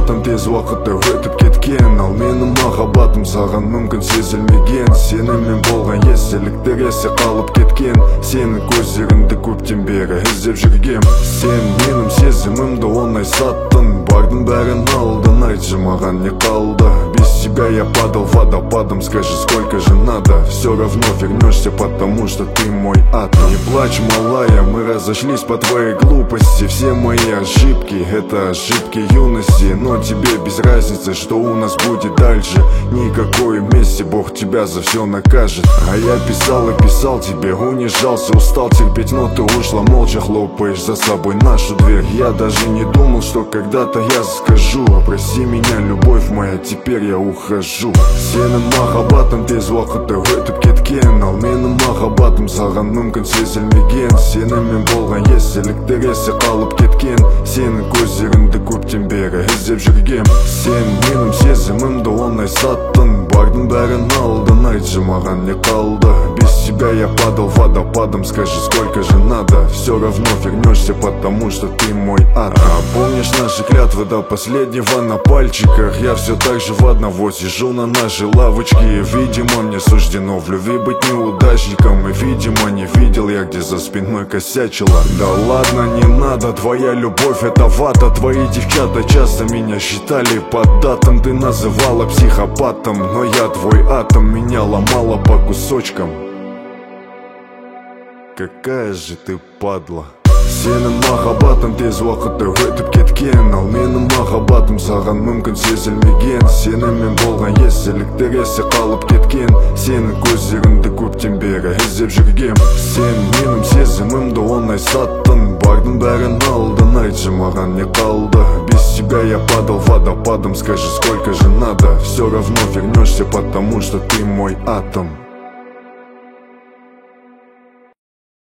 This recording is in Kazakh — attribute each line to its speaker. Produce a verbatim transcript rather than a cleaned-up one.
Speaker 1: махаббатым тез уақытта өтіп кеткен, ал менің махаббатым саған мүмкін сезілмеген. Сенімен болған естеліктер есе қалып кеткен, сенің көздеріңді көптен бері іздеп жүргем. Сен менің сезімімді оңай саттың, бардың бәрін алдың, айтшы маған не қалды? Без тебя я падал водопадом, скажи, сколько же надо? Все равно вернешься, потому что ты мой атом. Не плачь, малая, мы разошлись по твоей глупости. Все мои ошибки — это ошибки юности, но тебе без разницы, что у нас будет дальше. Никакой мести, Бог тебя за все накажет. А я писал и писал тебе, унижался, устал терпеть, но ты ушла молча, хлопаешь за собой нашу дверь. Я даже не думал, что когда-то я скажу: прости меня, любовь моя, теперь я ухожу. Сенің махаббатым тез уақытта өтіп кеткен, ал менің махаббатым саған мүмкін сезілмеген. Сенімен болған естеліктер есе қалып кеткен, сенің көздеріңді көптен бері іздеп жүргем. Сен менің сезімімді оңай саттың, бардың бәрін алдың, айтшы маған не қалды? Без тебя я падал водопадом, скажи, сколько же надо? Все равно вернешься, потому что ты мой атом. А помнишь наши клятвы до последнего на пальчиках? Я все так же в одного сижу на нашей лавочке. Видимо, мне суждено в любви быть неудачником, и, видимо, не видел я, где за спиной косячила. Да ладно, не надо, твоя любовь — это вата. Твои девчата часто меня считали поддатым. Ты называла психопатом, но я твой атом. Меня ломала по кусочкам. Какая же ты падла. Сенің махаббатым тез уақытта өтіп кеткен, ал менің махаббатым саған мүмкін сезілмеген. Сенімен болған естеліктер есе қалып кеткен, сенің көздеріңді көптен бері іздеп жүргем. Сен менің сезімімді оңай саттың, бардың бәрін алдың, айтшы маған не қалды? Без тебя я падал водопадом, скажи, сколько же надо? Все равно вернешься, потому что ты мой атом.